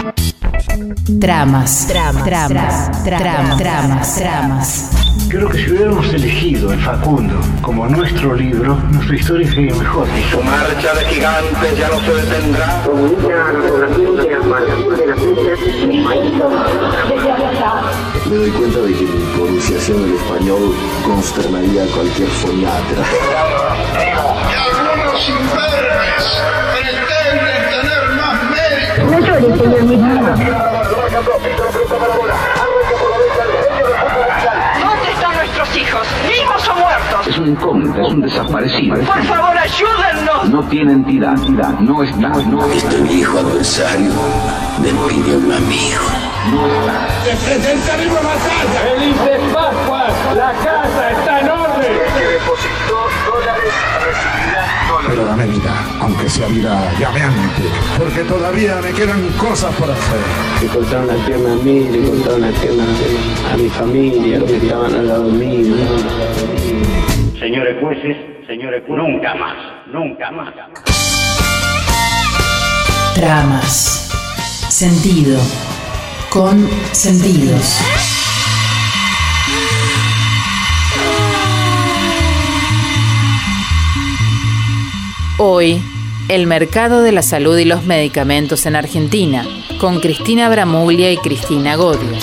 Tramas. Creo que si hubiéramos elegido el Facundo como nuestro libro, nuestra historia sería mejor. Su marcha de gigantes ya no se detendrá. Me doy cuenta de que mi pronunciación del español consternaría a cualquier foniatra. Y algunos imberbes pretenden tener más mérito. No llores, señor mismo. ¿Dónde están nuestros hijos? ¿Vivos o muertos? Es un incógnito, es un desaparecido. Por favor, ayúdennos. No tiene entidad, no está. Este viejo adversario me pidió un amigo. ¡Se presenta viva batalla! ¡Feliz de Pascua! ¡La casa está en orden! Que depositó dólares recibirá dólares. Pero dame vida, aunque sea vida llameante, porque todavía me quedan cosas por hacer. Le cortaron la pierna a mí, le cortaron la pierna a mi familia, los que estaban al lado mío. Señores jueces, nunca más. Tramas. Sentido. Con sentidos. Hoy, el mercado de la salud y los medicamentos en Argentina, con Cristina Bramuglia y Cristina Godio.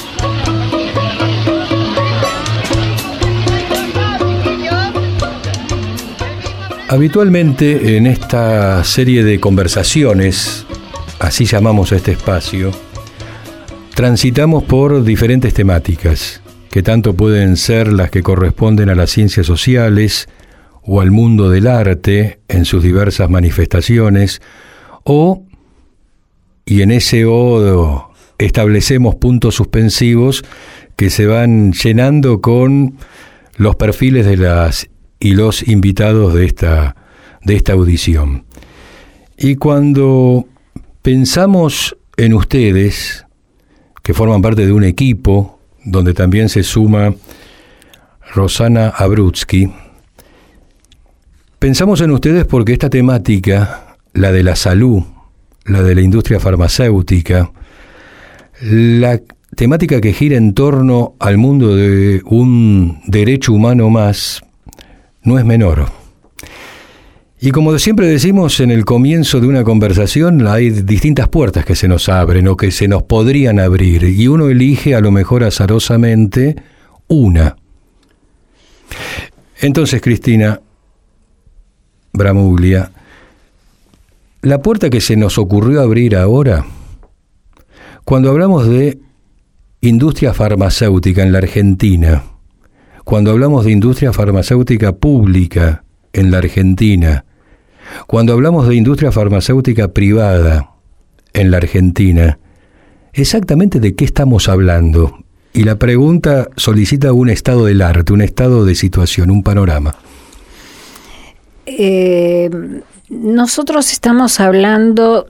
Habitualmente en esta serie de conversaciones, así llamamos a este espacio, transitamos por diferentes temáticas, que tanto pueden ser las que corresponden a las ciencias sociales o al mundo del arte en sus diversas manifestaciones, y en ese establecemos puntos suspensivos que se van llenando con los perfiles de las y los invitados de esta audición. Y cuando pensamos en ustedes, que forman parte de un equipo donde también se suma Rosana Abrutsky, pensamos en ustedes porque esta temática, la de la salud, la de la industria farmacéutica, la temática que gira en torno al mundo de un derecho humano más, no es menor. Y como siempre decimos en el comienzo de una conversación, hay distintas puertas que se nos abren o que se nos podrían abrir, y uno elige a lo mejor azarosamente una. Entonces, Cristina Bramuglia, la puerta que se nos ocurrió abrir ahora, cuando hablamos de industria farmacéutica en la Argentina, cuando hablamos de industria farmacéutica pública en la Argentina, cuando hablamos de industria farmacéutica privada en la Argentina, ¿exactamente de qué estamos hablando? Y la pregunta solicita un estado del arte, un estado de situación, un panorama. Nosotros estamos hablando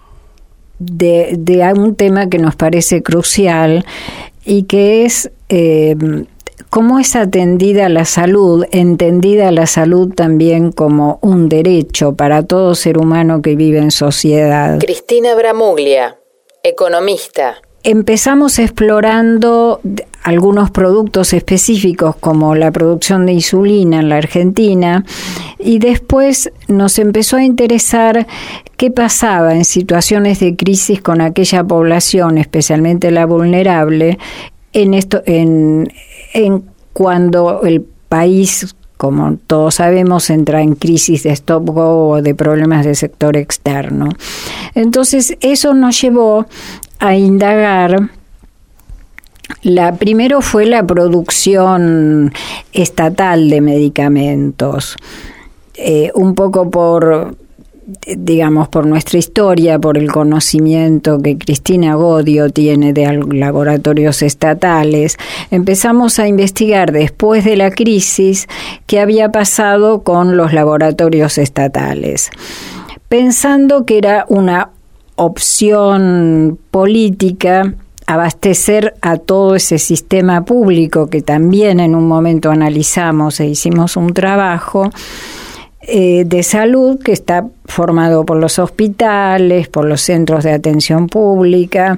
de un tema que nos parece crucial y que es cómo es atendida la salud, entendida la salud también como un derecho para todo ser humano que vive en sociedad. Cristina Bramuglia, economista. Empezamos explorando algunos productos específicos como la producción de insulina en la Argentina y después nos empezó a interesar qué pasaba en situaciones de crisis con aquella población, especialmente la vulnerable, en cuando el país, como todos sabemos, entra en crisis de stop-go o de problemas de sector externo. Entonces, eso nos llevó a indagar. Primero fue la producción estatal de medicamentos, un poco por nuestra historia, por el conocimiento que Cristina Godio tiene de laboratorios estatales. Empezamos a investigar después de la crisis qué había pasado con los laboratorios estatales, pensando que era una opción política abastecer a todo ese sistema público que también en un momento analizamos e hicimos un trabajo de salud que está formado por los hospitales, por los centros de atención pública,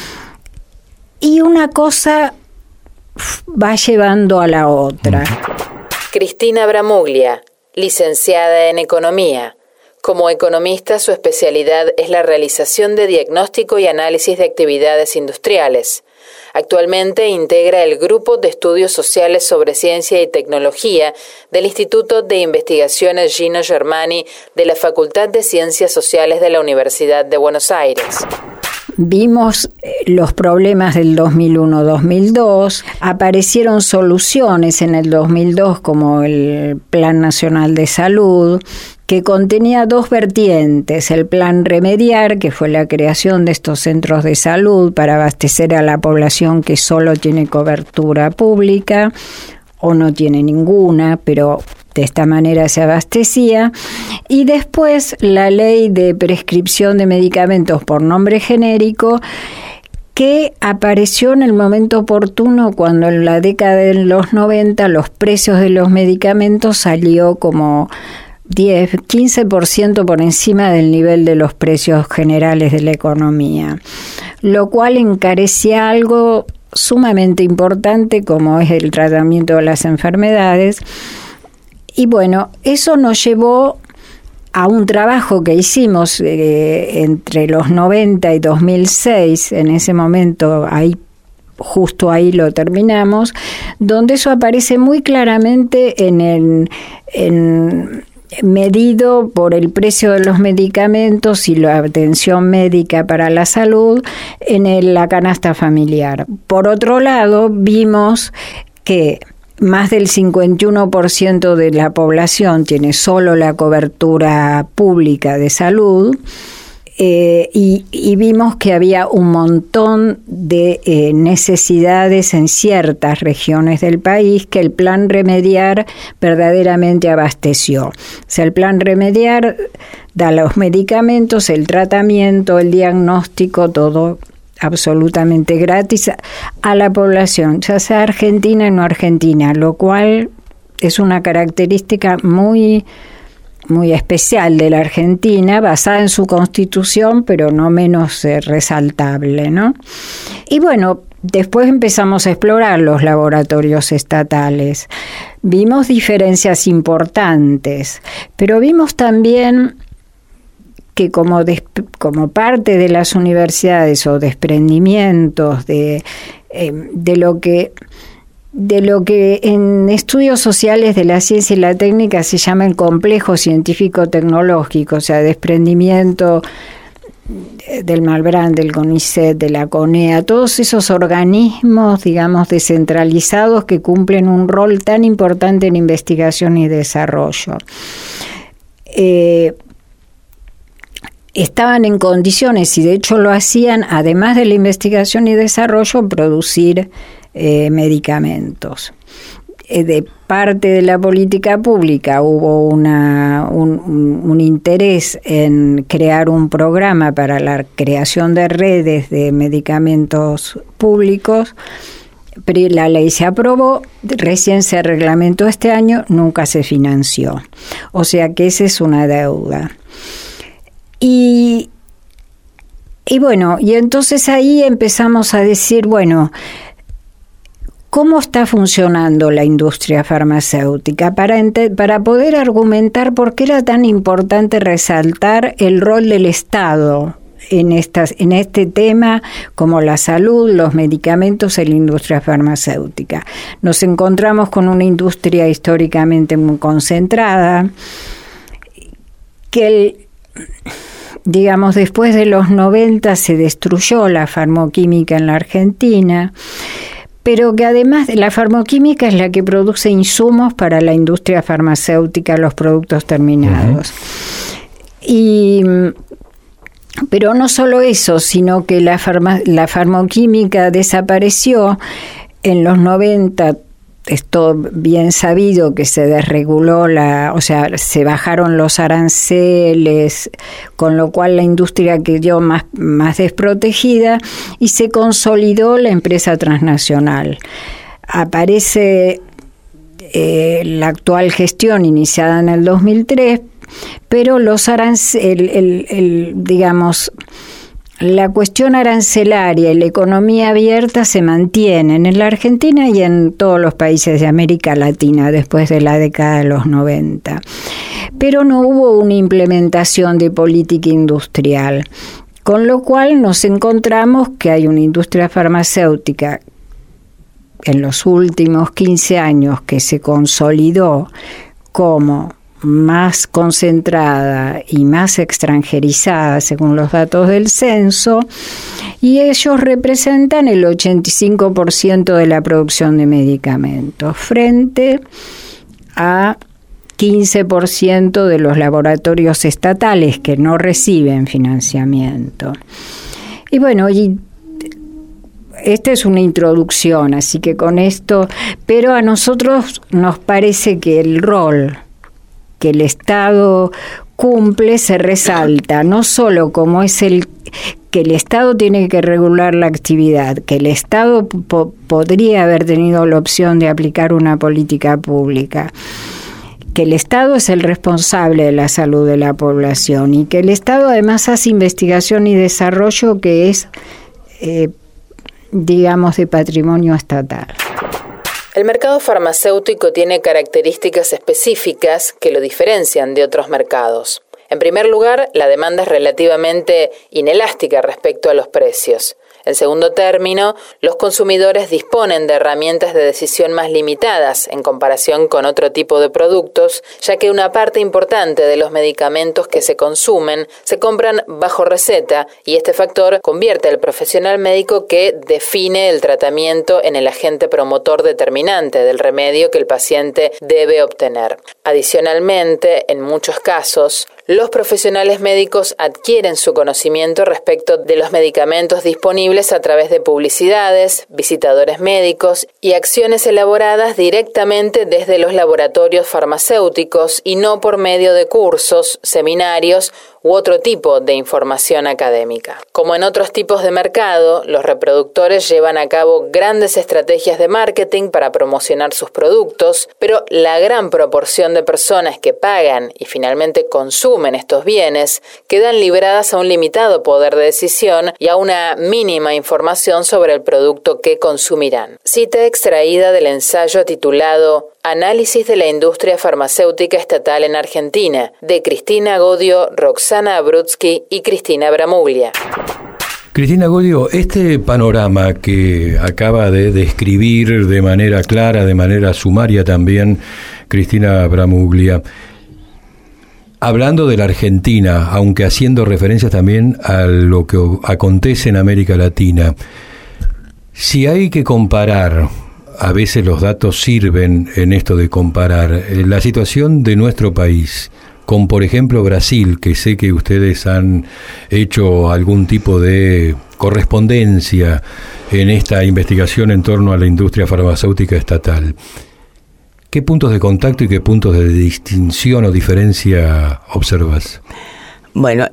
y una cosa va llevando a la otra. Cristina Bramuglia, licenciada en Economía. Como economista, su especialidad es la realización de diagnóstico y análisis de actividades industriales. Actualmente integra el Grupo de Estudios Sociales sobre Ciencia y Tecnología del Instituto de Investigaciones Gino Germani de la Facultad de Ciencias Sociales de la Universidad de Buenos Aires. Vimos los problemas del 2001-2002, aparecieron soluciones en el 2002 como el Plan Nacional de Salud, que contenía dos vertientes: el plan Remediar, que fue la creación de estos centros de salud para abastecer a la población que solo tiene cobertura pública o no tiene ninguna, pero de esta manera se abastecía, y después la ley de prescripción de medicamentos por nombre genérico, que apareció en el momento oportuno cuando en la década de los 90 los precios de los medicamentos salió como 10-15% por encima del nivel de los precios generales de la economía, lo cual encarecía algo sumamente importante como es el tratamiento de las enfermedades. Y bueno, eso nos llevó a un trabajo que hicimos entre los 90 y 2006, en ese momento justo ahí lo terminamos, donde eso aparece muy claramente en medido por el precio de los medicamentos y la atención médica para la salud en la canasta familiar. Por otro lado, vimos que más del 51% de la población tiene solo la cobertura pública de salud, y vimos que había un montón de necesidades en ciertas regiones del país que el plan Remediar verdaderamente abasteció. O sea, el plan Remediar da los medicamentos, el tratamiento, el diagnóstico, todo absolutamente gratis a la población, ya sea argentina o no argentina, lo cual es una característica muy especial de la Argentina, basada en su constitución, pero no menos resaltable, ¿no? Y bueno, después empezamos a explorar los laboratorios estatales. Vimos diferencias importantes, pero vimos también que como parte de las universidades o desprendimientos de lo que en estudios sociales de la ciencia y la técnica se llama el complejo científico-tecnológico, o sea, desprendimiento del Malbrán, del CONICET, de la CONEA, todos esos organismos, digamos, descentralizados que cumplen un rol tan importante en investigación y desarrollo. Estaban en condiciones, y de hecho lo hacían, además de la investigación y desarrollo, producir medicamentos. De parte de la política pública hubo un interés en crear un programa para la creación de redes de medicamentos públicos, pero la ley se aprobó, recién se reglamentó este año, nunca se financió. O sea que esa es una deuda. Y bueno, y entonces ahí empezamos a decir, bueno, ¿cómo está funcionando la industria farmacéutica? Para poder argumentar por qué era tan importante resaltar el rol del Estado en este tema, como la salud, los medicamentos en la industria farmacéutica. Nos encontramos con una industria históricamente muy concentrada, que digamos, después de los 90 se destruyó la farmoquímica en la Argentina, pero que además la farmoquímica es la que produce insumos para la industria farmacéutica, los productos terminados. Pero no solo eso, sino que la farmoquímica desapareció en los 90. Es todo bien sabido que se desreguló se bajaron los aranceles, con lo cual la industria quedó más desprotegida y se consolidó la empresa transnacional. Aparece la actual gestión iniciada en el 2003, pero los digamos, la cuestión arancelaria y la economía abierta se mantienen en la Argentina y en todos los países de América Latina después de la década de los 90. Pero no hubo una implementación de política industrial, con lo cual nos encontramos que hay una industria farmacéutica en los últimos 15 años que se consolidó como más concentrada y más extranjerizada según los datos del censo, y ellos representan el 85% de la producción de medicamentos frente a 15% de los laboratorios estatales que no reciben financiamiento. Y bueno, esta es una introducción, así que con esto, pero a nosotros nos parece que el rol que el Estado cumple se resalta, no solo como es que el Estado tiene que regular la actividad, que el Estado podría haber tenido la opción de aplicar una política pública, que el Estado es el responsable de la salud de la población y que el Estado además hace investigación y desarrollo que es, digamos, de patrimonio estatal. El mercado farmacéutico tiene características específicas que lo diferencian de otros mercados. En primer lugar, la demanda es relativamente inelástica respecto a los precios. En segundo término, los consumidores disponen de herramientas de decisión más limitadas en comparación con otro tipo de productos, ya que una parte importante de los medicamentos que se consumen se compran bajo receta y este factor convierte al profesional médico que define el tratamiento en el agente promotor determinante del remedio que el paciente debe obtener. Adicionalmente, en muchos casos, los profesionales médicos adquieren su conocimiento respecto de los medicamentos disponibles a través de publicidades, visitadores médicos y acciones elaboradas directamente desde los laboratorios farmacéuticos y no por medio de cursos, seminarios u otro tipo de información académica. Como en otros tipos de mercado, los reproductores llevan a cabo grandes estrategias de marketing para promocionar sus productos, pero la gran proporción de personas que pagan y finalmente consumen estos bienes quedan libradas a un limitado poder de decisión y a una mínima información sobre el producto que consumirán. Cita extraída del ensayo titulado Análisis de la industria farmacéutica estatal en Argentina, de Cristina Godio, Roxana Abrutsky y Cristina Bramuglia. Cristina Godio, este panorama que acaba de describir de manera clara, de manera sumaria también, Cristina Bramuglia, hablando de la Argentina, aunque haciendo referencias también a lo que acontece en América Latina, si hay que comparar, a veces los datos sirven en esto de comparar la situación de nuestro país con, por ejemplo, Brasil, que sé que ustedes han hecho algún tipo de correspondencia en esta investigación en torno a la industria farmacéutica estatal. ¿Qué puntos de contacto y qué puntos de distinción o diferencia observas? Bueno,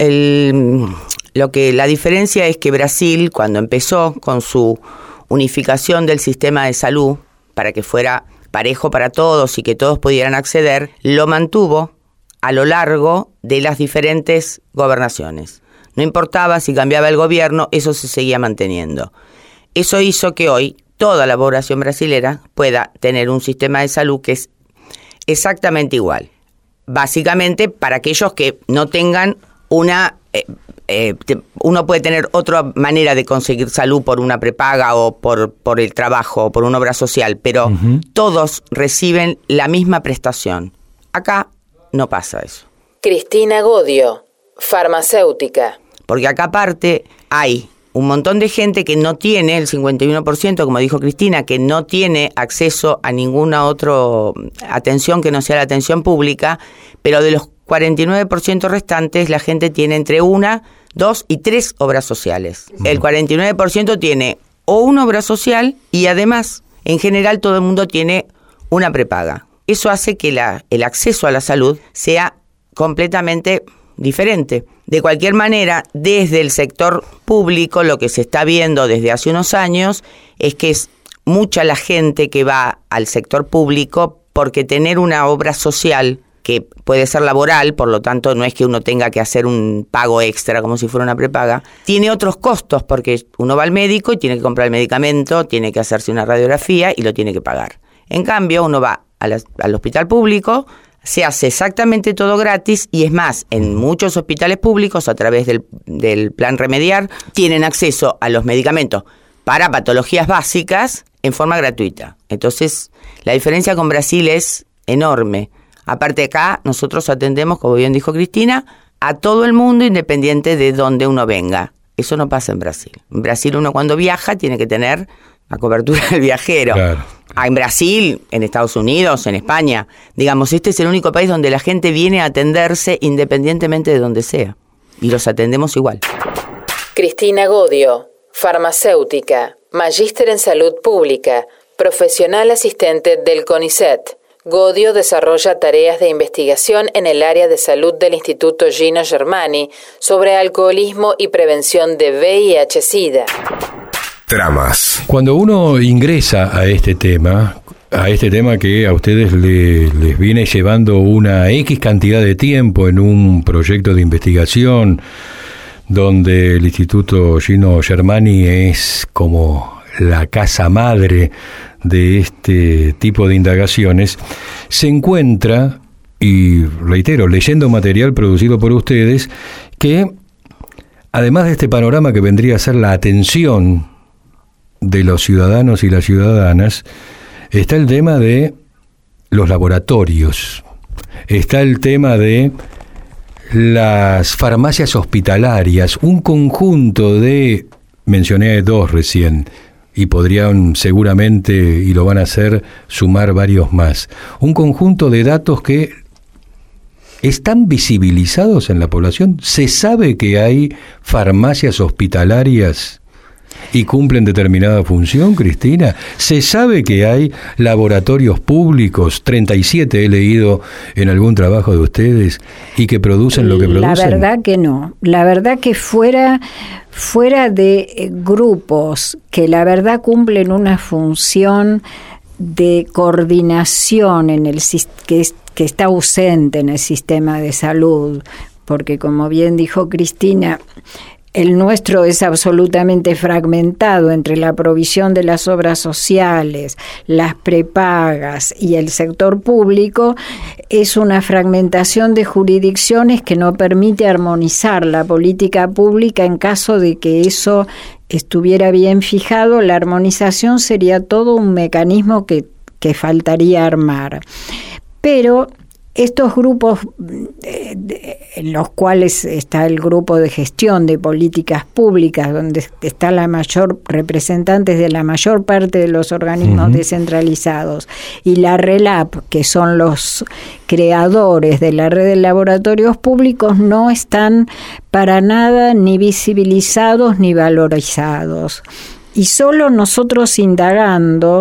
la diferencia es que Brasil, cuando empezó con su unificación del sistema de salud para que fuera parejo para todos y que todos pudieran acceder, lo mantuvo a lo largo de las diferentes gobernaciones. No importaba si cambiaba el gobierno, eso se seguía manteniendo. Eso hizo que hoy toda la población brasilera pueda tener un sistema de salud que es exactamente igual. Básicamente, para aquellos que no tengan uno puede tener otra manera de conseguir salud por una prepaga o por el trabajo o por una obra social, pero todos reciben la misma prestación. Acá no pasa eso. Cristina Godio, farmacéutica. Porque acá aparte hay un montón de gente que no tiene, el 51%, como dijo Cristina, que no tiene acceso a ninguna otra atención que no sea la atención pública, pero de los 49% restantes, la gente tiene entre 1, 2 y 3 obras sociales. El 49% tiene o una obra social y además, en general, todo el mundo tiene una prepaga. Eso hace que el acceso a la salud sea completamente diferente. De cualquier manera, desde el sector público, lo que se está viendo desde hace unos años es que es mucha la gente que va al sector público porque tener una obra social que puede ser laboral, por lo tanto no es que uno tenga que hacer un pago extra como si fuera una prepaga, tiene otros costos porque uno va al médico y tiene que comprar el medicamento, tiene que hacerse una radiografía y lo tiene que pagar. En cambio, uno va al hospital público, se hace exactamente todo gratis y es más, en muchos hospitales públicos a través del plan Remediar tienen acceso a los medicamentos para patologías básicas en forma gratuita. Entonces, la diferencia con Brasil es enorme. Aparte acá, nosotros atendemos, como bien dijo Cristina, a todo el mundo independiente de donde uno venga. Eso no pasa en Brasil. En Brasil uno cuando viaja tiene que tener la cobertura del viajero. Claro. En Brasil, en Estados Unidos, en España, digamos, este es el único país donde la gente viene a atenderse independientemente de donde sea. Y los atendemos igual. Cristina Godio, farmacéutica, magíster en salud pública, profesional asistente del CONICET. Godio desarrolla tareas de investigación en el área de salud del Instituto Gino Germani sobre alcoholismo y prevención de VIH-Sida. Tramas. Cuando uno ingresa a este tema que a ustedes les viene llevando una X cantidad de tiempo en un proyecto de investigación donde el Instituto Gino Germani es como la casa madre de este tipo de indagaciones, se encuentra, y reitero, leyendo material producido por ustedes, que además de este panorama que vendría a ser la atención de los ciudadanos y las ciudadanas, está el tema de los laboratorios, está el tema de las farmacias hospitalarias, un conjunto de, mencioné dos recién, y podrían seguramente, y lo van a hacer, sumar varios más. Un conjunto de datos que están visibilizados en la población. ¿Se sabe que hay farmacias hospitalarias y cumplen determinada función, Cristina? ¿Se sabe que hay laboratorios públicos, 37 he leído en algún trabajo de ustedes, y que producen lo que producen? La verdad que no. La verdad que fuera de grupos que la verdad cumplen una función de coordinación en el que está ausente en el sistema de salud, porque como bien dijo Cristina, el nuestro es absolutamente fragmentado entre la provisión de las obras sociales, las prepagas y el sector público. Es una fragmentación de jurisdicciones que no permite armonizar la política pública. En caso de que eso estuviera bien fijado, la armonización sería todo un mecanismo que faltaría armar. Pero estos grupos, en los cuales está el grupo de gestión de políticas públicas, donde está la mayor representantes de la mayor parte de los organismos descentralizados, y la RELAP, que son los creadores de la red de laboratorios públicos, no están para nada ni visibilizados ni valorizados. Y solo nosotros indagando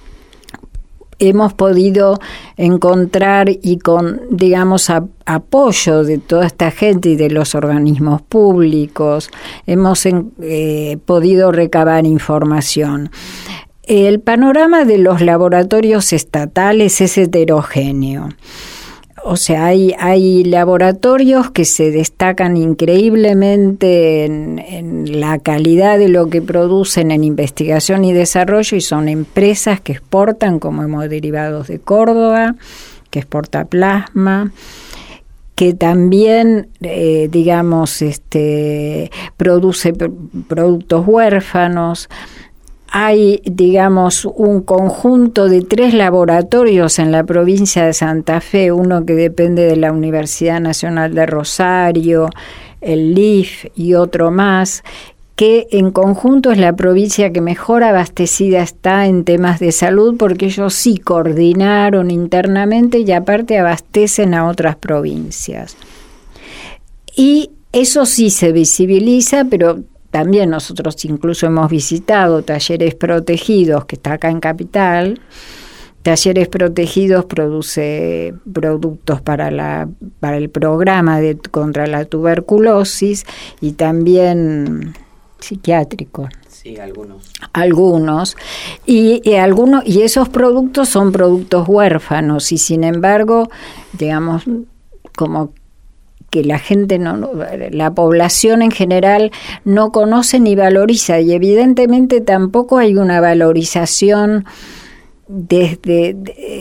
hemos podido encontrar, y con, digamos, apoyo de toda esta gente y de los organismos públicos, hemos podido recabar información. El panorama de los laboratorios estatales es heterogéneo. O sea, hay laboratorios que se destacan increíblemente en la calidad de lo que producen en investigación y desarrollo, y son empresas que exportan, como Hemoderivados de Córdoba, que exporta plasma, que también, produce productos huérfanos. Hay, digamos, un conjunto de 3 laboratorios en la provincia de Santa Fe, uno que depende de la Universidad Nacional de Rosario, el LIF y otro más, que en conjunto es la provincia que mejor abastecida está en temas de salud, porque ellos sí coordinaron internamente y aparte abastecen a otras provincias. Y eso sí se visibiliza, pero también nosotros incluso hemos visitado Talleres Protegidos, que está acá en Capital. Talleres Protegidos produce productos para el programa contra la tuberculosis y también psiquiátricos. Sí, algunos. Y esos productos son productos huérfanos y sin embargo, digamos, como que la gente la población en general no conoce ni valoriza, y evidentemente tampoco hay una valorización desde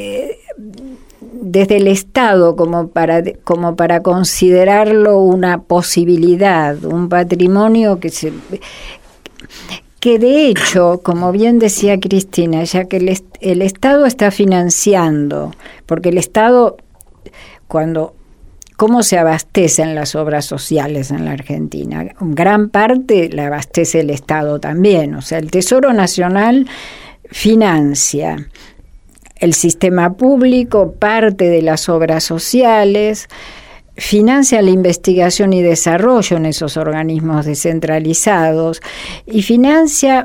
el Estado como para considerarlo una posibilidad, un patrimonio que de hecho, como bien decía Cristina, ya que el Estado está financiando, porque el Estado, ¿cómo se abastecen las obras sociales en la Argentina? Gran parte la abastece el Estado también, o sea, el Tesoro Nacional financia el sistema público, parte de las obras sociales, financia la investigación y desarrollo en esos organismos descentralizados y financia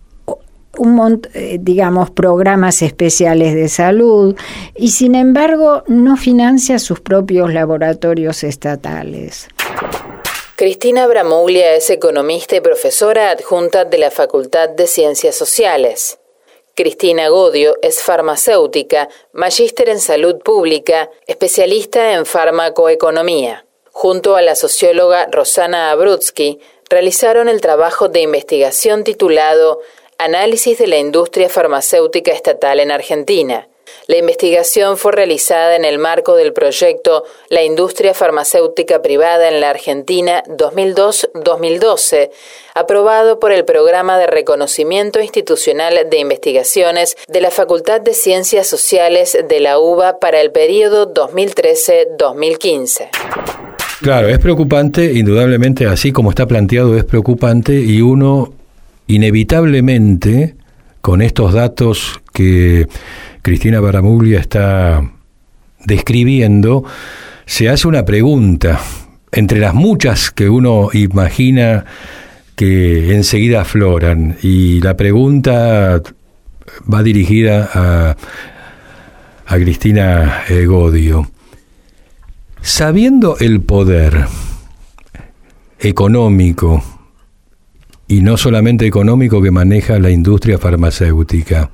programas especiales de salud, y sin embargo no financia sus propios laboratorios estatales. Cristina Abramuglia es economista y profesora adjunta de la Facultad de Ciencias Sociales. Cristina Godio es farmacéutica, magíster en salud pública, especialista en farmacoeconomía. Junto a la socióloga Rosana Abrutsky, realizaron el trabajo de investigación titulado Análisis de la industria farmacéutica estatal en Argentina. La investigación fue realizada en el marco del proyecto La industria farmacéutica privada en la Argentina 2002-2012, aprobado por el Programa de Reconocimiento Institucional de Investigaciones de la Facultad de Ciencias Sociales de la UBA para el periodo 2013-2015. Claro, es preocupante, indudablemente, así como está planteado es preocupante, y uno inevitablemente, con estos datos que Cristina Abramuglia está describiendo, se hace una pregunta, entre las muchas que uno imagina que enseguida afloran, y la pregunta va dirigida a Cristina Godio. Sabiendo el poder económico, y no solamente económico, que maneja la industria farmacéutica,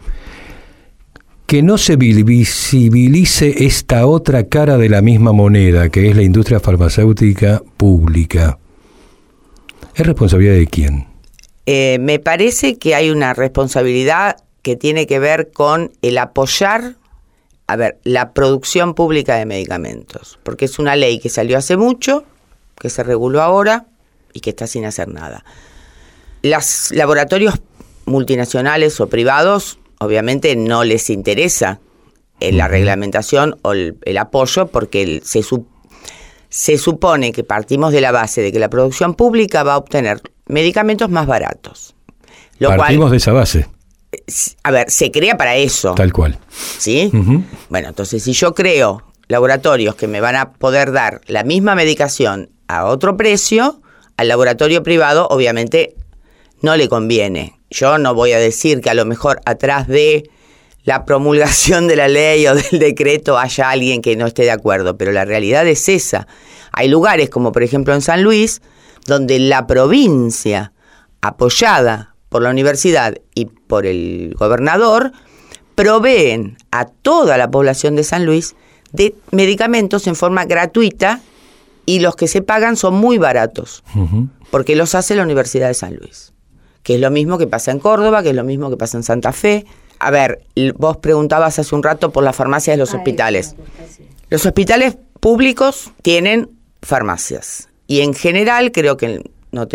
que no se visibilice esta otra cara de la misma moneda, que es la industria farmacéutica pública, ¿es responsabilidad de quién? Me parece que hay una responsabilidad que tiene que ver con el apoyar, la producción pública de medicamentos, porque es una ley que salió hace mucho, que se reguló ahora y que está sin hacer nada. Los laboratorios multinacionales o privados, obviamente no les interesa la reglamentación o el apoyo, porque se supone que partimos de la base de que la producción pública va a obtener medicamentos más baratos. Partimos de esa base. Se crea para eso. Tal cual. ¿Sí? Uh-huh. Bueno, entonces si yo creo laboratorios que me van a poder dar la misma medicación a otro precio, al laboratorio privado obviamente no le conviene. Yo no voy a decir que a lo mejor atrás de la promulgación de la ley o del decreto haya alguien que no esté de acuerdo, pero la realidad es esa. Hay lugares como por ejemplo en San Luis, donde la provincia, apoyada por la universidad y por el gobernador, proveen a toda la población de San Luis de medicamentos en forma gratuita, y los que se pagan son muy baratos, porque los hace la Universidad de San Luis. Que es lo mismo que pasa en Córdoba, que es lo mismo que pasa en Santa Fe. Vos preguntabas hace un rato por las farmacias de los hospitales. Los hospitales públicos tienen farmacias. Y en general, creo que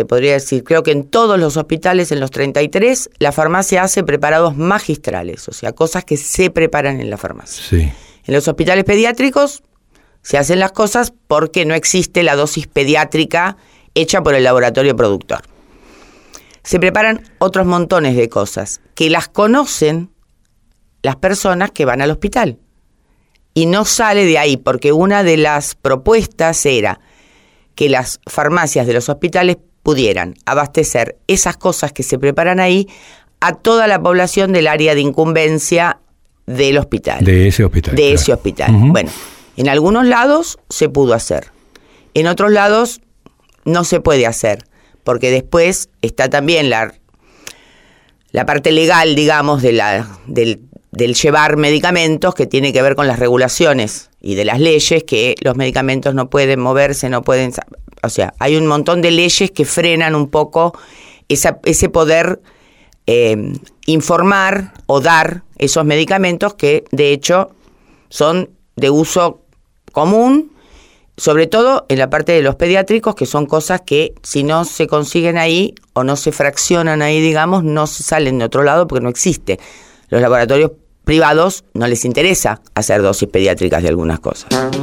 en todos los hospitales, en los 33, la farmacia hace preparados magistrales, o sea, cosas que se preparan en la farmacia. Sí. En los hospitales pediátricos se hacen las cosas porque no existe la dosis pediátrica hecha por el laboratorio productor. Se preparan otros montones de cosas que las conocen las personas que van al hospital. Y no sale de ahí, porque una de las propuestas era que las farmacias de los hospitales pudieran abastecer esas cosas que se preparan ahí a toda la población del área de incumbencia del hospital. De ese hospital. Ese hospital. Uh-huh. Bueno, en algunos lados se pudo hacer. En otros lados no se puede hacer. Porque después está también la parte legal, digamos, del llevar medicamentos, que tiene que ver con las regulaciones y de las leyes, que los medicamentos no pueden moverse, no pueden... O sea, hay un montón de leyes que frenan un poco ese poder informar o dar esos medicamentos que, de hecho, son de uso común, sobre todo en la parte de los pediátricos, que son cosas que si no se consiguen ahí o no se fraccionan ahí, digamos, no se salen de otro lado porque no existe. Los laboratorios privados no les interesa hacer dosis pediátricas de algunas cosas.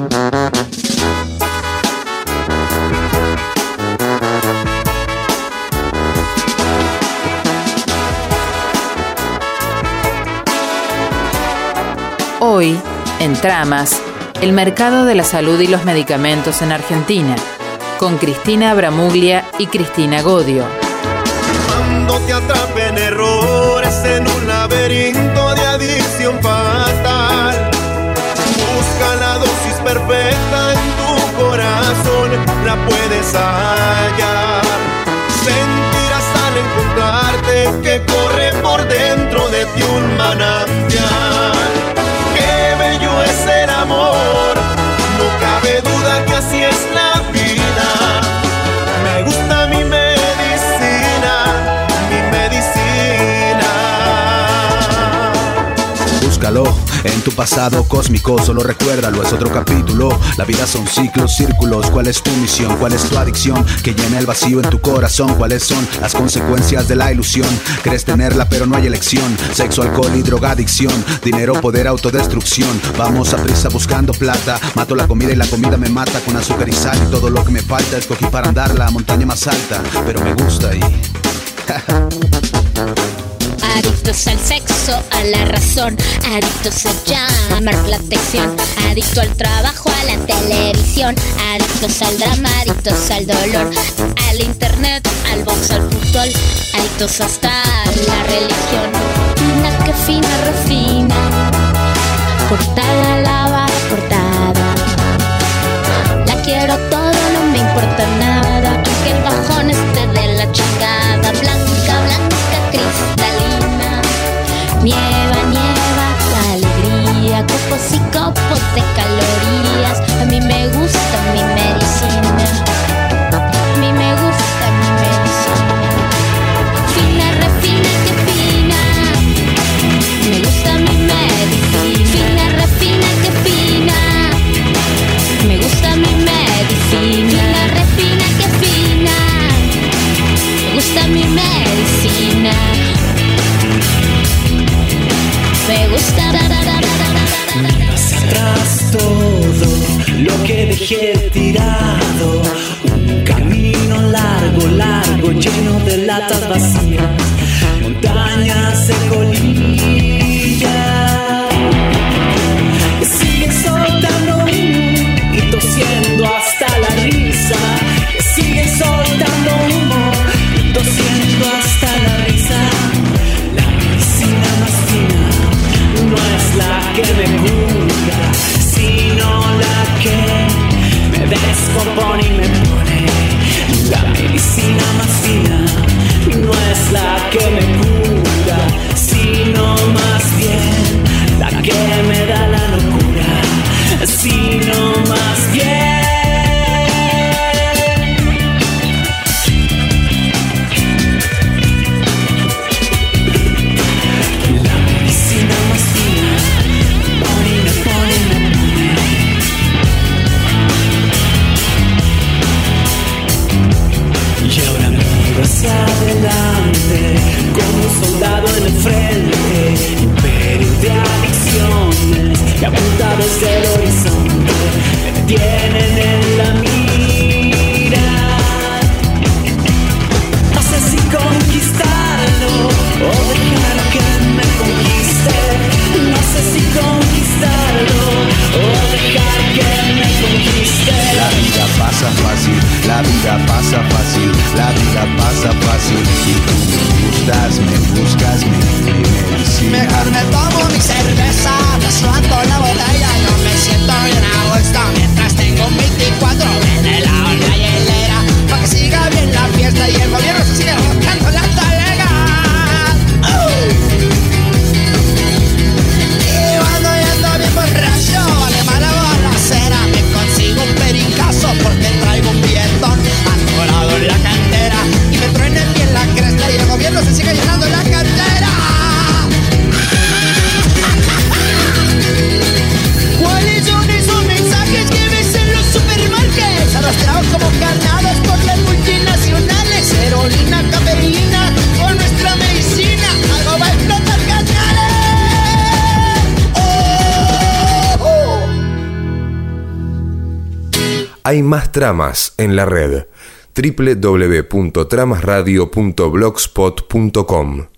Hoy, en Tramas, el mercado de la salud y los medicamentos en Argentina, con Cristina Abramuglia y Cristina Godio. Cuando te atrapen errores en un laberinto de adicción fatal, busca la dosis perfecta en tu corazón, la puedes hallar. Sentirás al encontrarte que corre por dentro de ti un manantial. Qué bello es el amor, no cabe duda que así es la vida. Me gusta mi medicina, mi medicina. Búscalo en tu pasado cósmico, solo recuérdalo, es otro capítulo. La vida son ciclos, círculos. ¿Cuál es tu misión? ¿Cuál es tu adicción que llena el vacío en tu corazón? ¿Cuáles son las consecuencias de la ilusión? Crees tenerla pero no hay elección. Sexo, alcohol y drogadicción. Dinero, poder, autodestrucción. Vamos a prisa buscando plata. Mato la comida y la comida me mata. Con azúcar y sal y todo lo que me falta. Escogí para andar la montaña más alta, pero me gusta y... Adictos al sexo, a la razón, adictos a llamar la atención, adicto al trabajo, a la televisión, adictos al drama, adictos al dolor, al internet, al box, al fútbol, adictos hasta la religión. Fina que fina refina, cortada lava, cortada. La quiero todo, no me importa nada, aunque el bajón esté de la chingada. Blanca, blanca, cristalina, nieva, nieva, la alegría, copos y copos de calorías. A mí me gusta mi medicina, a mí me gusta mi medicina. Fina, refina, que fina, me gusta mi medicina. Fina, refina, que fina, me gusta mi medicina. Fina, refina, que fina, me gusta mi medicina. Me gusta. Hacia atrás todo lo que dejé tirado, un camino largo, largo, lleno de latas vacías, montañas de colillas que siguen soltando humo y tosiendo hasta la risa, que siguen soltando humo y tosiendo hasta la risa. La medicina más fina no es la que me cura, sino la que me descompone y me pone. La medicina más fina no es la que me cura, sino más bien la que me da la locura, sino más bien. Hacia adelante, como un soldado en el frente, imperio de adicciones que apunta desde el horizonte, me tienen en la mira. No sé si conquistarlo o dejar que me conquiste. No sé si conquistarlo o dejar que me conquiste. La vida pasa fácil, la vida pasa fácil, la vida pasa fácil. Y tú me gustas, me buscas, mi medicina. Mejor me tomo mi cerveza, resuelto la botella. No me siento bien a gusto mientras tengo un 24 en la olla y hilera, para que siga bien la fiesta y el gobierno se siga buscando la talega. Hay más tramas en la red. www.tramasradio.blogspot.com